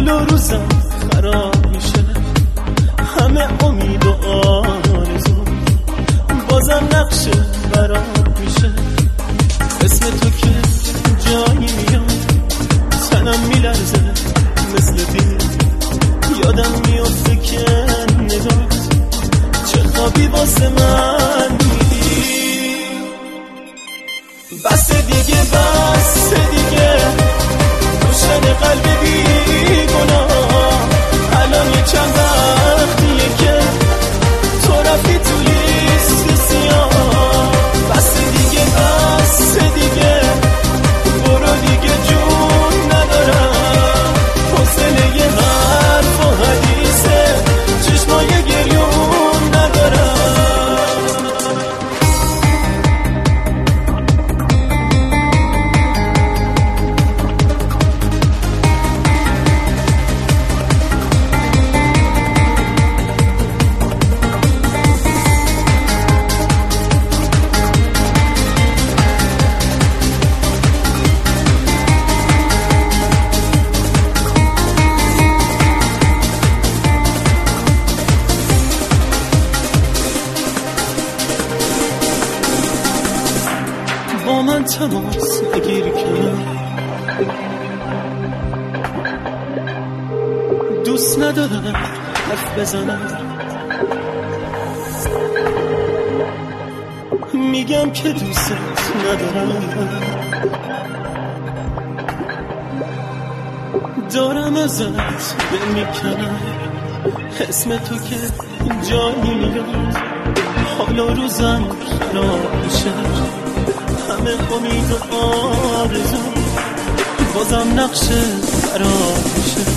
حال و روزم خراب میشه، همه امید و آرزو بازم نقشه برام میشه. اسم تو که جایی میاد تنم میلرزه مثل دیر، یادم میفته که نگاه چه خوابی واسه من میدی. بس دیگه بس دیگه روشن قلب بی گناه، الان یه چند وقتیه که تو رفتی تو لیست سیاه. بس دیگه بس دیگه برو دیگه جون ندارم، حوصله یه حرف و حدیثه چشمای گریون ندارم. با من تماس نگیر کنم، دوست ندارم حرف بزنم، میگم که دوست ندارم، دارم ازت میکنم. اسم تو که جایی میاد حالا روزم خراب میشه، همه امید و آرزو بازم نقشه برام میشه.